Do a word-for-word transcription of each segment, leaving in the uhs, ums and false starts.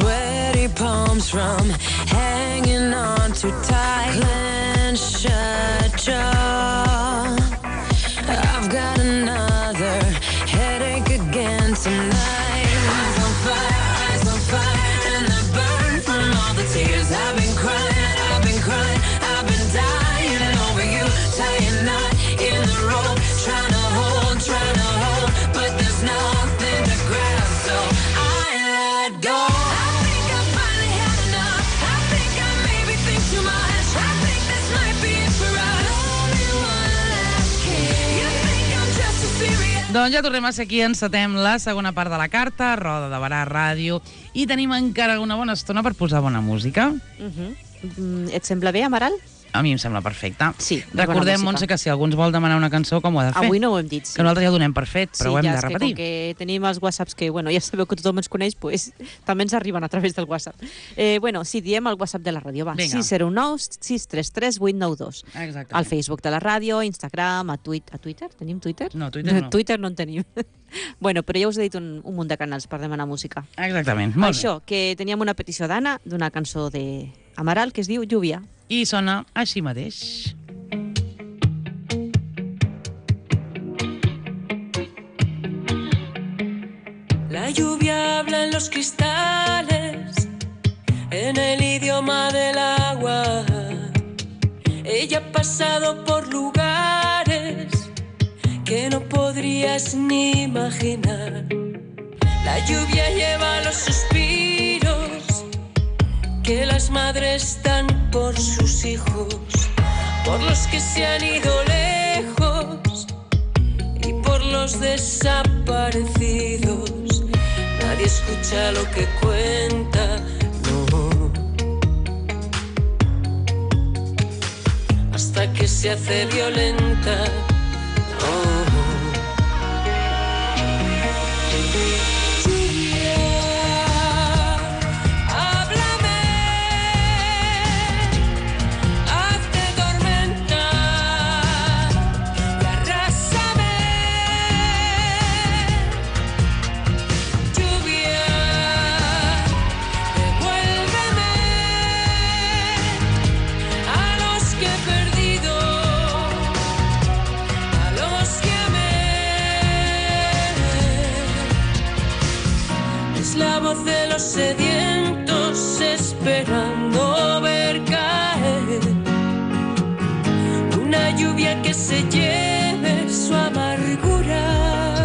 Sweaty palms from hanging on too tight. Clench shut jaw. I've got another headache again tonight. Eyes on fire, eyes on fire, and the burn from all the tears I've been crying, I've been crying, I've been dying over you, tying knot in the rope, trying to hold, trying to hold, but there's nothing to grab, so I let go. I think I finally had enough. I think I maybe think too much. I think this might be it for us. Only one last kiss. You think I'm just a serious. Doncs ja tornem a ser aquí, encetem la segona part de la carta, Roda de Barà Ràdio, i tenim encara una bona estona per posar bona música. Uh-huh. Mm, et sembla bé, Amaral? A mi em sembla perfecte. Sí, recordem, Montse, que si algú ens vol demanar una cançó, com ho ha de fer? Avui no ho hem dit, sí. Que nosaltres ja ho donem per fet, però sí, ho hem ja, de repetir. Sí, que, que tenim els whatsapps que, bueno, ja sabeu que tothom ens coneix, pues, també ens arriben a través del WhatsApp. Eh, bueno, sí, diem el WhatsApp de la ràdio, va. Vinga. sis zero nou, sis tres tres, vuit nou dos. Exacte. Al Facebook de la ràdio, Instagram, a, tuit, a Twitter. Tenim Twitter? No, Twitter no. Twitter no en tenim. Bueno, però ja us he dit un, un munt de canals per demanar música. Exactament, molt Això, que teníem una petició d'Anna d'una cançó de Amaral que es diu Lluvia. bé. I sona així mateix. La lluvia habla en los cristales, en el idioma del agua. Ella ha pasado por lugares que no podrías ni imaginar. La lluvia lleva los suspiros que las madres dan por sus hijos, por los que se han ido lejos y por los desaparecidos. Nadie escucha lo que cuenta, no, hasta que se hace violenta. Oh. De los sedientos esperando ver caer una lluvia que se lleve su amargura.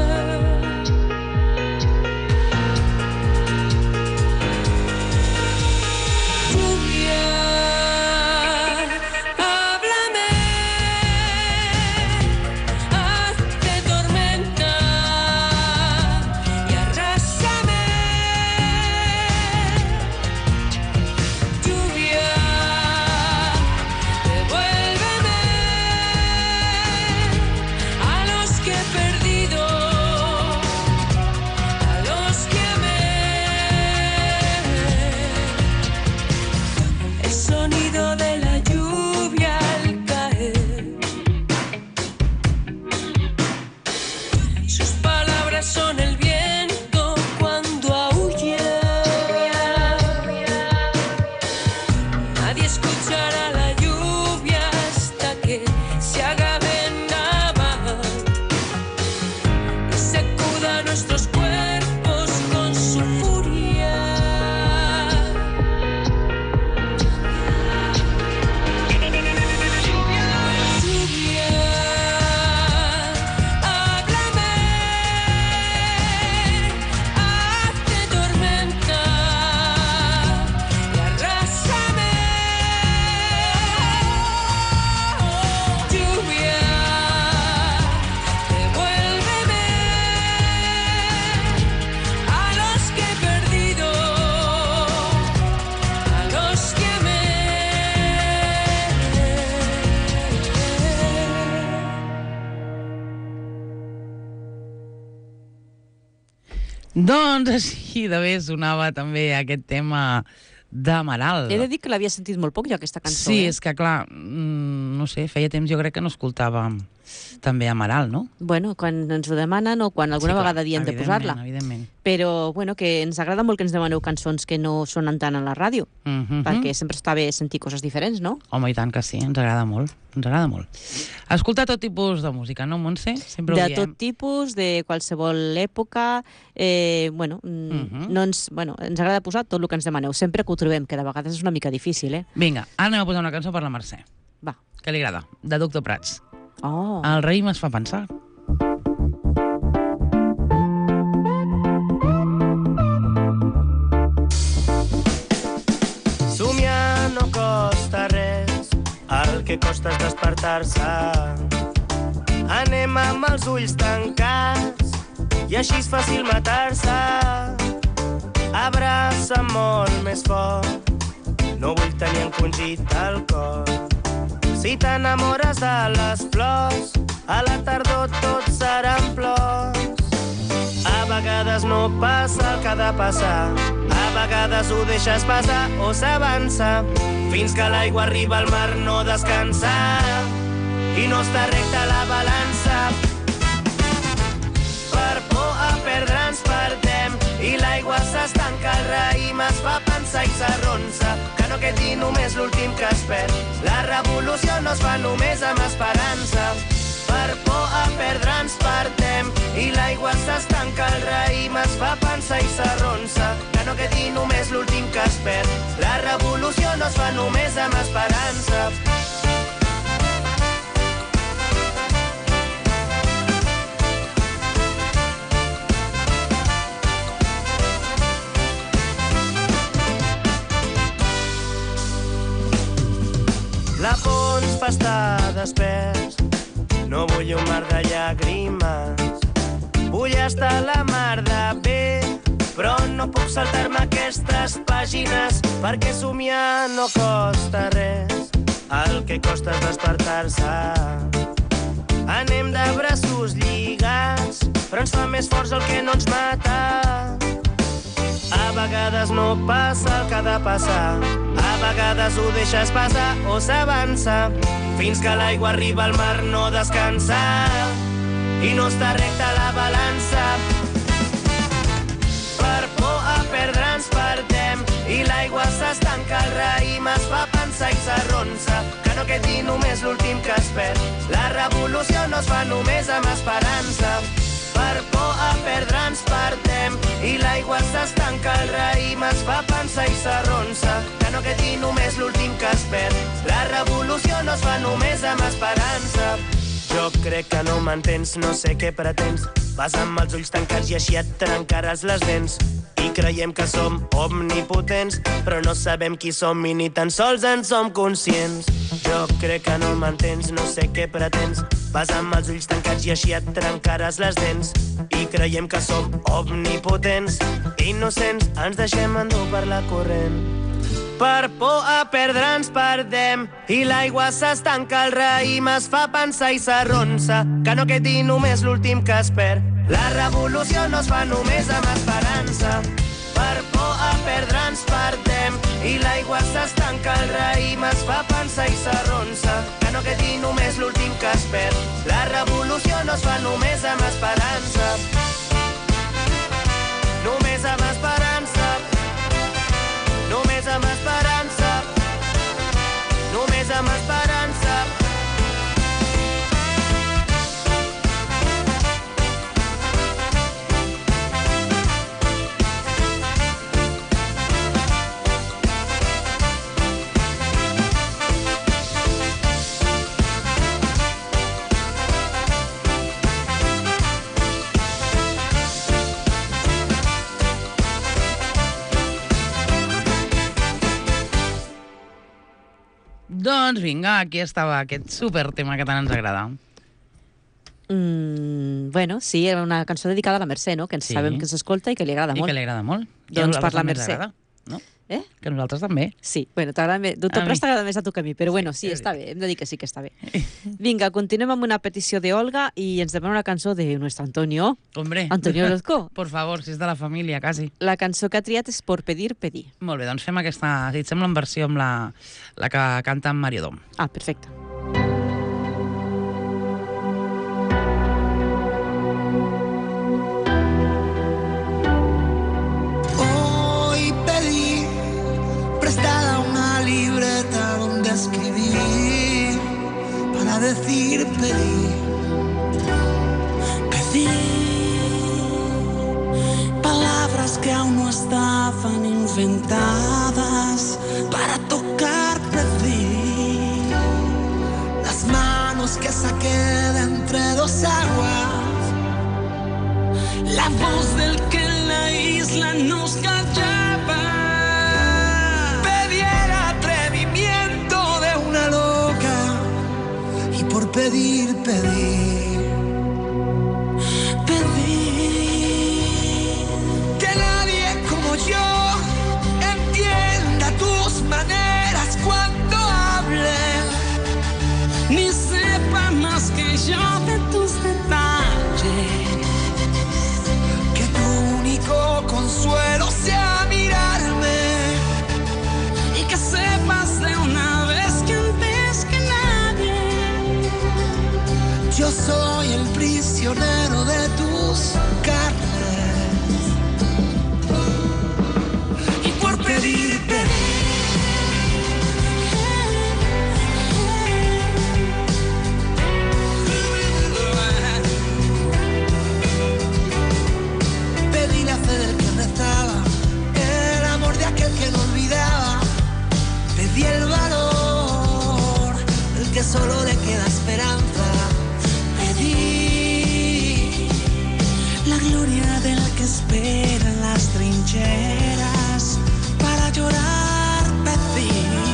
Doncs així de bé sonava també aquest tema d'Amaral. He de dir que l'havia sentit molt poc jo, aquesta cançó. Sí, eh? és que clar, no sé, feia temps jo crec que no escoltava també Amaral, no? Bueno, quan ens ho demanen o quan alguna Sí, clar, vegada diem de evidentment, posar-la. Evidentment. Però, bueno, que ens agrada molt que ens demaneu cançons que no sonen tant a la ràdio, Mhm. perquè sempre està bé sentir coses diferents, no? Home, i tant que sí, ens agrada molt. Ens agrada molt. Escoltar tot tipus de música, no, Montse? Sempre ho De diem. tot tipus, de qualsevol època, eh, bueno, mm, Mhm. no ens, bueno, ens agrada posar tot el que ens demaneu, sempre que ho trobem, que de vegades és una mica difícil, eh? Vinga, ara anem a posar una cançó per la Mercè, Va. que li agrada, de Doctor Prats. Oh, El raïm es fa pensar. Somiar no costa res, el que costa és despertar-se. Anem amb els ulls tancats i així és fàcil matar-se. Abraça molt més fort, no vull tenir encongit el cor. Si t'enamores de les flors, a la tardor tot seran plors. A vegades no passa el que ha de passar, a vegades ho deixes passar o s'avança, fins que l'aigua arriba al mar no descansa i no està recta la balança. Per por a perdre'ns perdem i l'aigua s'estanca, el raïm es fa pensar i s'arronsa, que no quedi només l'últim que es perd. La revolució no es fa només amb esperança. Per por a perdre'ns perdem i l'aigua s'estanca, el raïm es fa pensar i s'arronsa, que no quedi només l'últim que es perd. La revolució no es fa només amb esperança. La por ens fa estar desperts, no vull un mar de llàgrimes. Vull estar a la mar de bé, però no puc saltar-me aquestes pàgines, perquè somiar no costa res, el que costa és despertar-se. Anem de braços lligats, però ens fa més forts el que no ens mata. A vegades no passa el que ha de passar, a vegades ho deixes passar o s'avança, fins que l'aigua arriba al mar no descansa i no està recta la balança. Per por a perdre'ns perdem i l'aigua s'estanca, el raïm es fa pensar i s'arronsa, que no quedi només l'últim que es perd. La revolució no es fa només amb esperança. Per por a perdre'ns perdem i l'aigua s'estanca, el raïm es fa pensar i s'arronsa, que no quedi només l'últim que es perd. La revolució no es fa només amb esperança. Jo crec que no m'entens, no sé què pretens. Vas amb els ulls tancats i així et trencaràs les dents. I creiem que som omnipotents, però no sabem qui som i ni tan sols en som conscients. Jo crec que no m'entens, no sé què pretens. Vas amb els ulls tancats i així et trencaràs les dents. I creiem que som omnipotents, innocents, ens deixem endur per la corrent. Per por a perdre'ns perdem i l'aigua s'estanca, el raïm es fa pensar i s'arronsa, que no quedi només l'últim que es perd. La revolució no es fa només amb esperança. Per por a perdre'ns perdem i l'aigua s'estanca, el raïm es fa pensar i s'arronsa, que no quedi només l'últim que es perd. La revolució no es fa només amb esperança. Només amb esperança. Només amb esperança. Només amb esperança. Doncs vinga, aquí estava aquest super tema que tant ens agrada. Mm, bueno, sí, era una cançó dedicada a la Mercè, no? Que ens Sí. sabem que s'escolta i que li agrada I molt. que li agrada molt. I a Doncs nosaltres per la també ens Mercè. agrada, no? Eh? Que a nosaltres també. Sí, bueno, t'agrada més... Doctor A mi. Prats t'agrada més a tu que a mi, però bueno, sí, Sí, està bé, hem de dir que sí que està bé. Vinga, continuem amb una petició d'Olga i ens demana una cançó de nuestro Antonio, Hombre, Antonio Orozco. por favor, si és de la família, quasi. La cançó que ha triat és Por pedir, pedir. Molt bé, doncs fem aquesta, si et sembla, en versió amb la, la que canta en Mario Dom. Ah, perfecte. decir pedir, pedir palabras que aún no estaban inventadas para tocar, pedir las manos que saqué de entre dos aguas, la voz del que en la isla nos callaba, pedir el atrevimiento de una loca y por pedir, pedir, pedir que nadie como yo entienda tus maneras cuando hable, ni sepa más que yo de tus detalles, que tu único consuelo sea mirarme y que sepas de una vez que antes que nadie yo soy el prisionero de tus carnes y por pedir, pedir pedí la fe del que rezaba, el amor de aquel que no olvidaba, pedí el valor del que solo le queda esperanza, pedí la gloria del que espera en las trincheras para llorar, pedí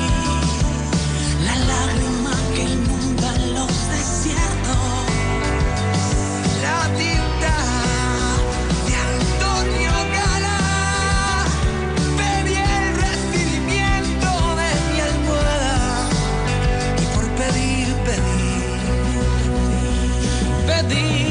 la lágrima que inunda los desiertos, la tinta de Antonio Gala, pedí el recibimiento de mi almohada y por pedir, pedir, pedir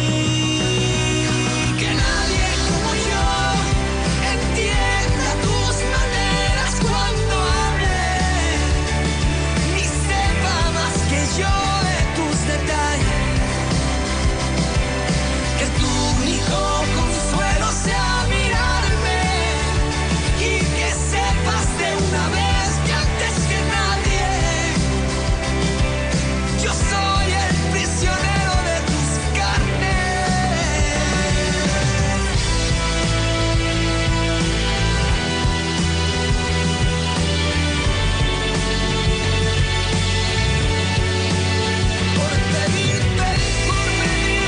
que nadie como yo entienda tus maneras cuando hable, ni sepa más que yo de tus detalles, que tu único consuelo sea mirarme y que sepas de una vez que antes que nadie yo soy el prisionero de tus carnes. Por pedir, pedir, por pedir,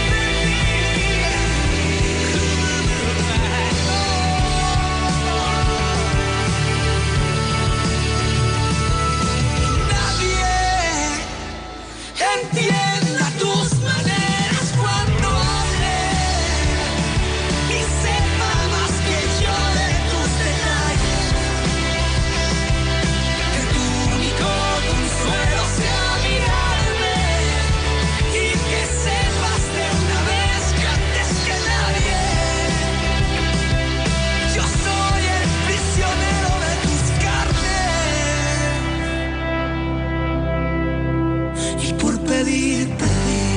nadie entienda tus maneras cuando hable, ni sepa más que yo de tus detalles, que tu único consuelo sea mirarme y que sepas de una vez que antes que nadie yo soy el prisionero de tus carnes y por pedir, pedir.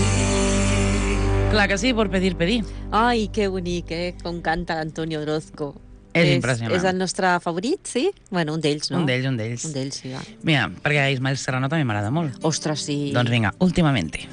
Clar que sí, por pedir, pedir. Ai, que bonic, eh? Com canta Antonio Orozco. És impressionant. És el nostre favorit, sí? Bueno, un d'ells, no? Un d'ells, un d'ells. Un d'ells, sí, va. Mira, perquè Ismael Serrano també m'agrada molt. Ostres, sí. Doncs vinga, últimamente.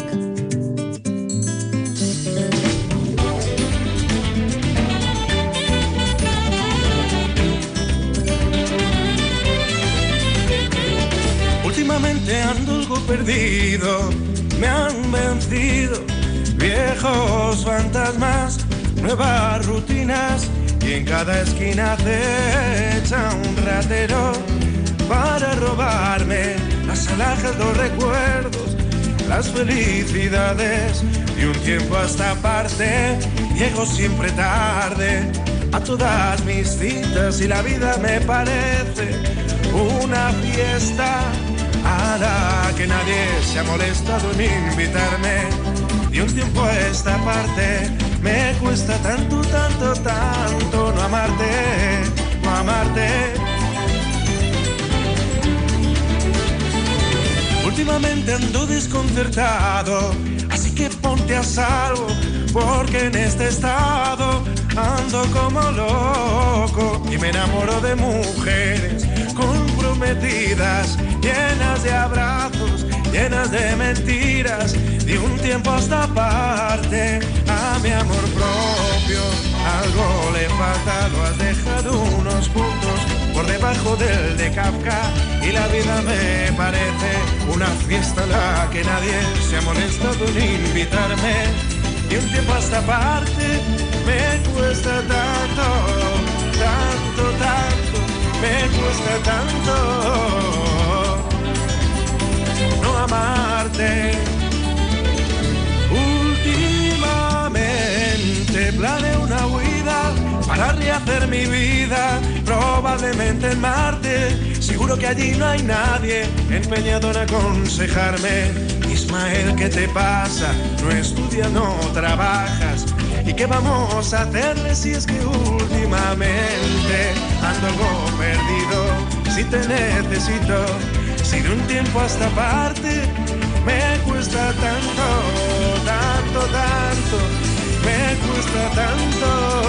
Últimamente ando algo perdido, me han vencido viejos fantasmas, nuevas rutinas y en cada esquina acecha un ratero para robarme las alhajas, los recuerdos, las felicidades de un tiempo a esta parte. Llego siempre tarde a todas mis citas y la vida me parece una fiesta a la que nadie se ha molestado en invitarme. De un tiempo a esta parte me cuesta tanto, tanto, tanto no amarte, no amarte. Últimamente ando desconcertado, así que ponte a salvo, porque en este estado ando como loco y me enamoro de mujeres comprometidas, llenas de abrazos llenas de mentiras, de un tiempo a esta parte. A mi amor propio algo le falta, lo has dejado unos puntos por debajo del de Kafka, y la vida me parece una fiesta en la que nadie se ha molestado en invitarme. Y un tiempo a esta parte me cuesta tanto, tanto, tanto, me cuesta tanto no amarte. Últimamente planeo una huida para rehacer mi vida, probablemente en Marte. Seguro que allí no hay nadie empeñado en aconsejarme. Ismael, ¿qué te pasa? No estudias, no trabajas. ¿Y qué vamos a hacerle si es que últimamente ando algo perdido? Si te necesito, si de un tiempo a esta parte me cuesta tanto, tanto, tanto, me cuesta tanto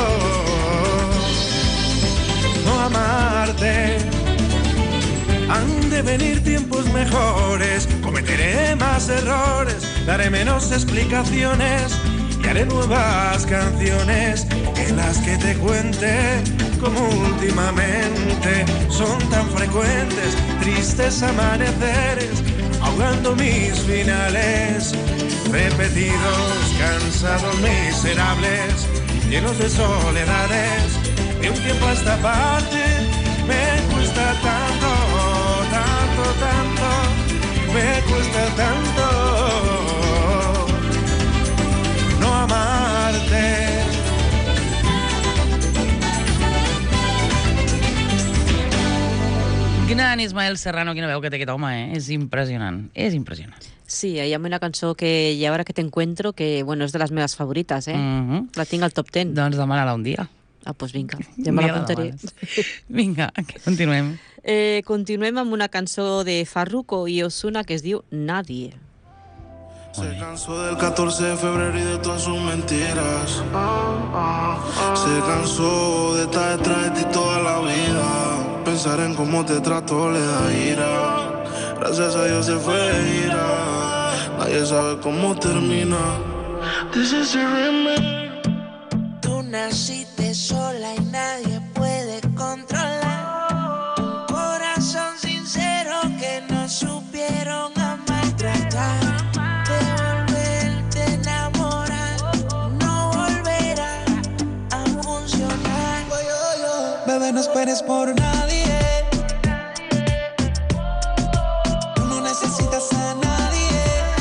no amarte. Han de venir tiempos mejores, cometeré más errores, daré menos explicaciones y haré nuevas canciones en las que te cuente como últimamente son tan frecuentes tristes amaneceres, ahogando mis finales, repetidos, cansados, miserables, llenos de soledades. De un tiempo a esta parte me cuesta tanto, tanto, tanto, me cuesta tanto no amarte. Gran Ismael Serrano, quina veu que té aquest home, eh? És impressionant, és impressionant. Sí, hi ha una cançó que I ahora que te encuentro, que bueno, és de les meves favorites, eh? Mm -hmm. La tinc al top ten. Doncs demana-la un dia. Ah, doncs vinga, ja me l'apuntaré. Vinga, continuem. Eh, continuem amb una cançó de Farruko i Ozuna que es diu Nadie. Se cansó del catorce de febrero y de todas sus mentiras. Se cansó de estar detrás de ti toda la vida. Pensar en cómo te trato le da ira. Gracias a Dios se fue de ira. Nadie sabe cómo termina. This is the remedy. Tú naciste sola y nadie puede controlar un corazón sincero que no supieron amar, tratar de volverte a enamorar, no volverá a funcionar. Bebé, no esperes por nadie. Tú no necesitas a nadie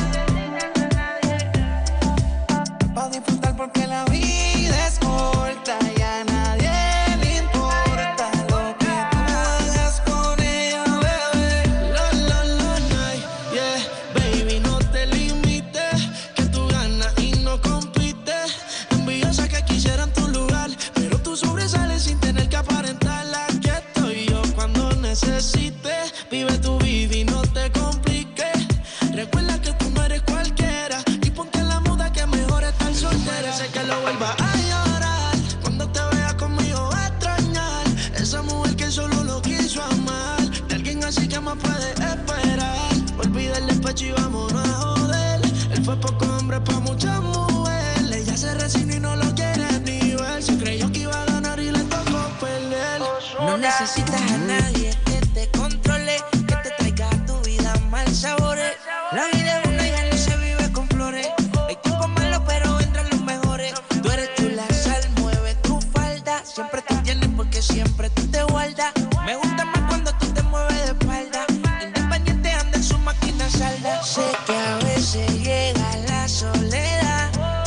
para disfrutar, porque la vida es corta y a nadie le importa lo que tú hagas con ella, bebé. La, la, la, night, yeah, baby, no te limites, que tú ganas y no compites. Envidiosa que quisieran tu lugar, pero tú sobresales sin tener que aparentarla. Aquí estoy yo cuando necesites. Vive tu vida y no te compliques. Recuerda que tú no eres cualquiera y ponte en la muda que mejor estar soltera. Sé que lo vuelva a llorar cuando te vea conmigo a extrañar. Esa mujer que solo lo quiso amar, de alguien así que más puede esperar. Olvida el despecho y vámonos a joder. Él fue poco hombre pa' muchas mujeres. Ella se resignó y no lo quiere ni ver. Se creyó que iba a ganar y le tocó perder. No necesitas a nadie que te controle, que te traiga a tu vida mal sabores. La vida es una y ya no se vive con flores. Hay tiempos malos pero vendrán los mejores. Tú eres tú la sal, mueve tu falda. Siempre te tienes porque siempre tú te guardas. Me gusta más cuando tú te mueves de espalda. Independiente anda en su máquina salda. Sé que a veces llega la soledad.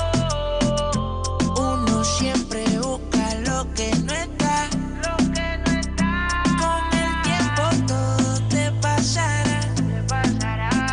Uno siempre busca lo que no está. Con el tiempo todo te pasará.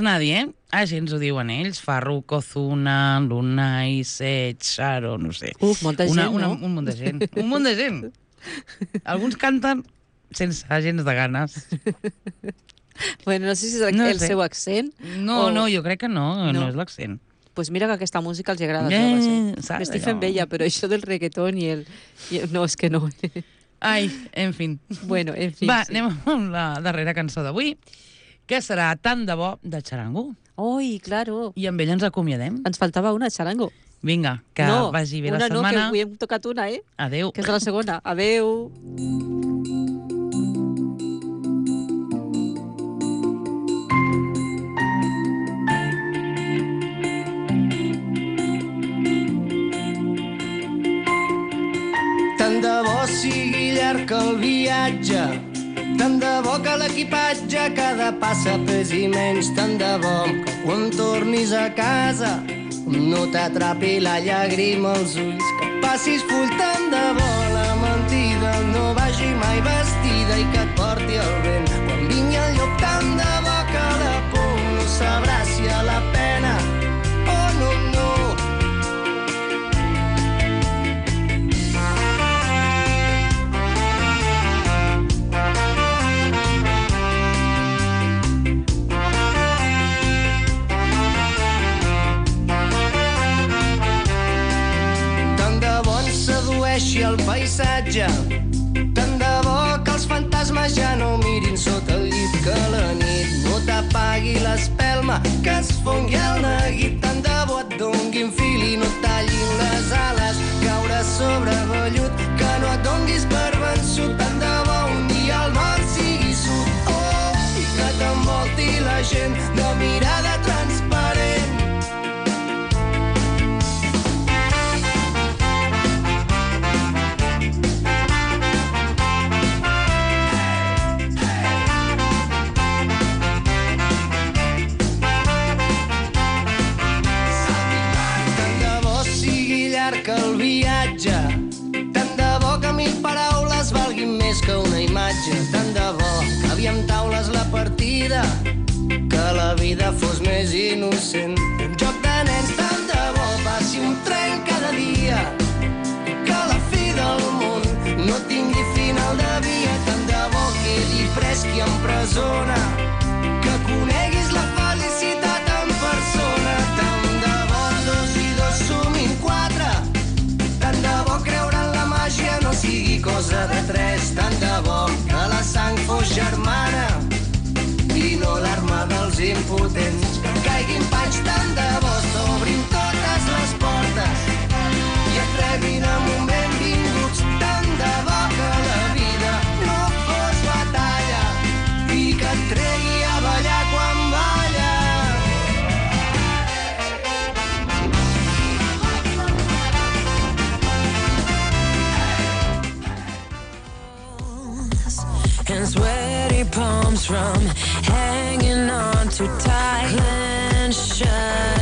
Nadi, eh? Així ens ho diuen ells. Farruko, Ozuna, Lunay, Sech, Sharo, no sé. Uf, molta gent, una, una, no? Un munt de gent. Un munt de gent. Alguns canten sense gens de ganes. Bueno, no sé si és el, No el sé. seu accent. No, o... no, jo crec que no, no, No. no és l'accent. Pues mira que aquesta música els agrada als Eh, joves, eh? saps M'estic allò? fent vella, però això del reggaeton i el... I el... No, és que no. Ai, en fin. Bueno, en fi. Va, sí. anem amb la darrera cançó d'avui, que serà Tant de bo, de Charango. Oi, claro. I amb ell ens acomiadem. Ens faltava una, Charango. Vinga, que no, vagi bé la una setmana. no, que avui hem tocat una, eh? Adéu. Que és la segona. Adéu. Tant de bo sigui llarg el viatge, tant de bo que l'equipatge cada passa pesi menys, tant de bo que quan tornis a casa no t'atrapi la llàgrima als ulls, que passis full, tant de bo la mentida no vagi mai vestida i que et porti el vent quan vingui el llop, tant de bo que la por no sabrà si a la pena o no, no. Sedueixi el paisatge, tant de bo que els fantasmes ja no mirin sota el llit, que la nit no t'apagui l'espelma, que es fongui el neguit, tant de bo et donguin fil i no et tallin les ales, caure sobre vellut, que no et donguis per vençut, tant de bo un dia el món sigui sud, oh, i que t'envolti la gent de mirada transparent. Que el viatge, tant de bo que mil paraules valguin més que una imatge, tant de bo que aviam taules la partida, que la vida fos més innocent, un joc de nens, tant de bo passi un tren cada dia, que la fi del món no tingui final de via, tant de bo quedi pres qui empresona, que coneguis la felicitat en persona, tant de bo dos i dos sumin quatre, tant de bo creure en la màgia no sigui cosa de tres, tant de bo que la sang fos germana i no l'arma dels impotents, que caiguin panys, tant de bo s'obrin totes les portes i et rebin amb un benvinguts, tant de bo que la vida no fos batalla i que et tregui a ballar quan balla. And sweaty palms from hanging on too tight, clenched shut.